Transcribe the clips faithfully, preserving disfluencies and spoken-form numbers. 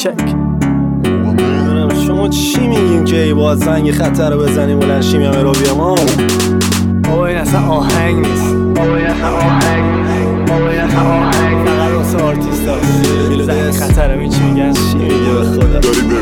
چک. شما چی میگین که ای باید زنگ خطر رو بزنیم بلند شیم یا مرو بیام ها؟ بابا این اصلا آهنگ نیست. بابا این اصلا آهنگ نیست. بابا این اصلا آهنگ فقط واسه آرتیست هاست. زنگ خطر رو این چی میگن؟ چی میگه به خدا؟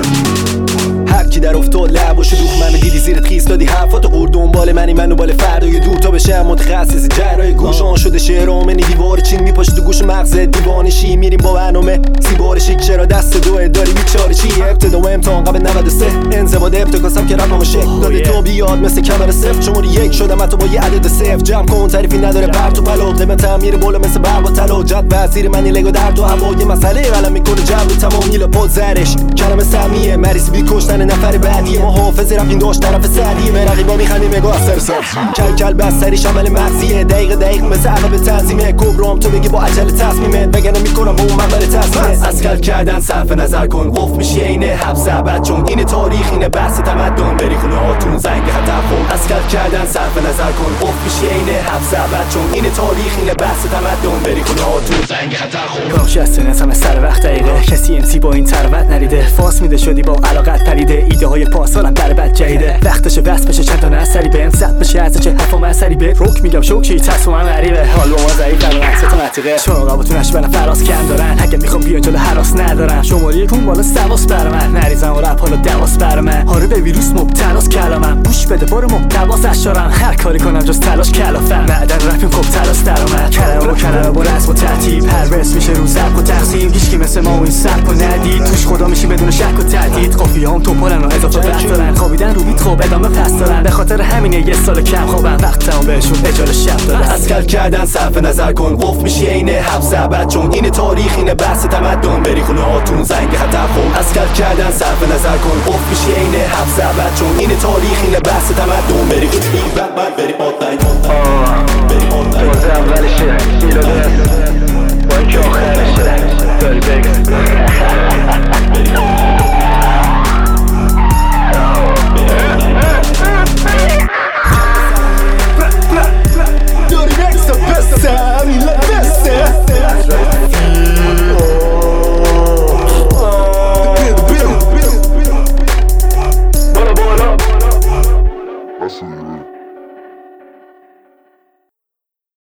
هر کی در افتاد لباشو دوخ منو دیدی زیرت خیس دادی حرفاتو قور دنبال منی منو بال فردای دور تا بشم متخصص جراح گوشان شده شعرامنی دیوار چین میپاشه تو گوش مغز دیوانشی میریم با برنامه سیبار شیک چرا دست دوه داری بیچاره چی ابتدا و امتحان قبل نود و سه انضباط ابتکاسم که رفتم شکل داده تو بیاد مثل کمر صفر شماره یک شدم تو با یه عدد صفر جمع کن تعریفی نداره بر تو پلو قیمت تعمیر بالا مثل برق و طلا جد وزیر منی لگو در تو هوا یه مسئله قلم میکنه جمع تمام میل پا زرش کلمه سمیه مریض بی کشتن نفر بعدی ما حافظ رفتیم داشت طرف سریع رقیبا میخندیم نگاه افسر سر کل کل بستریش عمل مغزیه دقیق دقیق مثل عقب تنظیمه کبرام تو بگی با عجله تصمیمت وگرنه میکنم با اون منبر تصمیمه از کل کردن صرف نظر کن قفل میشی اینه حبس ابد چون این تاریخ اینه بحث تمدن بری خونه هاتون زنگ خطر خون از کل کردن صرف نظر کن قفل میشی اینه حبس ابد چون این تاریخ اینه بحث تمدن بری خونه هاتون زنگ خطر خون کاش از نظام سر وقت دقیقه کسی امسی با این ثروت نریده فاس میده شدی با علاقت پریده ایده های پاسالم در بد جیده وقتشه بس بشه چند تا نسری بهم صد بشه از چه حرفام اثری به رک میگم شوکی تصمیم غریبه حال با ما ضعیف الان عکستون عتیقه چون رقابتونش بنا فراز کم دارن اگه میخوام بیان جلو هراس ندارن شماره کون بالا سواس بر من نریزم و رپ حالا دواس بر من آره به ویروس مبتلاس کلامم گوش بده بار محتواس اشارم هر کاری کنم جز تلاش کلافم معدن رپیم خب تلاش درآمد کلمه و کلمه با رسم و ترتیب هر رس میشه رو ضبط و تقسیم هیچکی مثل ما و این سبک و ندید توش خدا میشی بدون شک و تردید قافیه‌ام توپالن و اضافه وقت دارن خوابیدن رو بیت خوب ادامه پس دارن به خاطر همینه یه سال کم خوابم وقتمو بهشون اجاره شب دادن از کل کردن صرف نظر کن قفل میشی اینه حبس ابد چون این تاریخ اینه بحث تمدن بری خونه هاتون زنگ خطر خون از کل کردن صرف نظر کن قفل میشی اینه حبس ابد چون این تاریخ اینه بحث تمدن بری خونه بعد بعد بری آنلاین بری آنلاین باز اولشه میلاد با اینکه آخرشه داری بگم